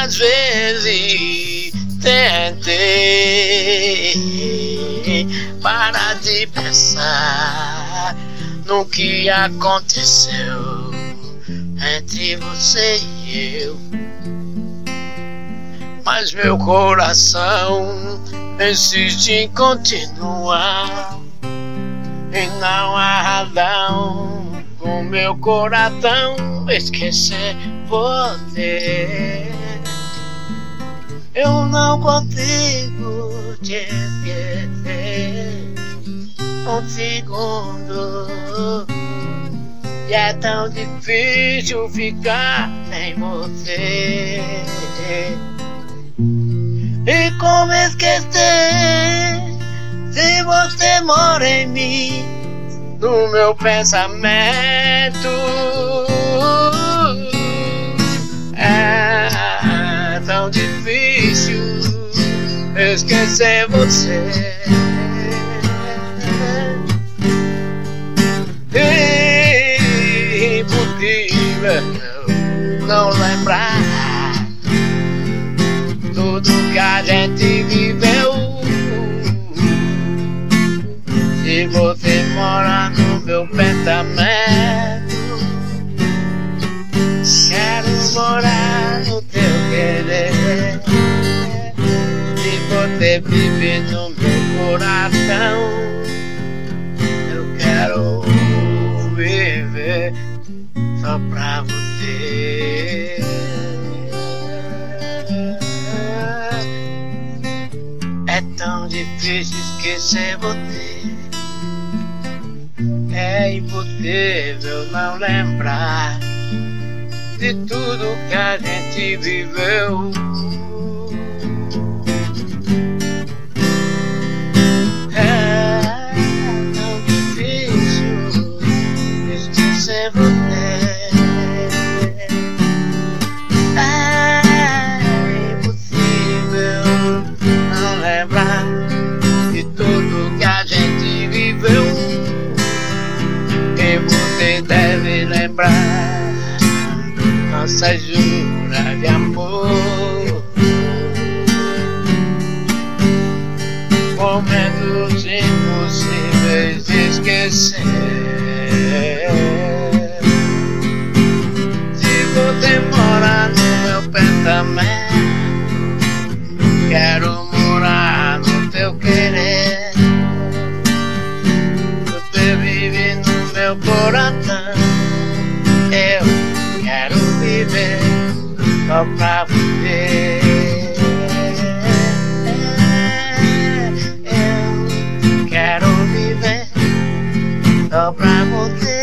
Quantas vezes tentei parar de pensar no que aconteceu entre você e eu, mas meu coração insiste em continuar, e não há razão com meu coração esquecer você. Eu não consigo te esquecer um segundo, e é tão difícil ficar sem você. E como esquecer se você mora em mim, no meu pensamento? É tão difícil esquecer você. É impossível não lembrar tudo que a gente viveu. Se você mora no meu pensamento, quero morar no teu querer. Se você vive no meu coração, eu quero viver só pra você. É tão difícil esquecer você. É impossível não lembrar de tudo que a gente viveu. É tão difícil esquecer você. É impossível não lembrar de tudo que a gente viveu. E você deve lembrar nossa jura de amor, momentos impossíveis de esquecer. Se você mora no meu pensamento, quero morar no teu querer. Você vive no meu coração, eu quero viver só pra você. Eu quero viver só pra você.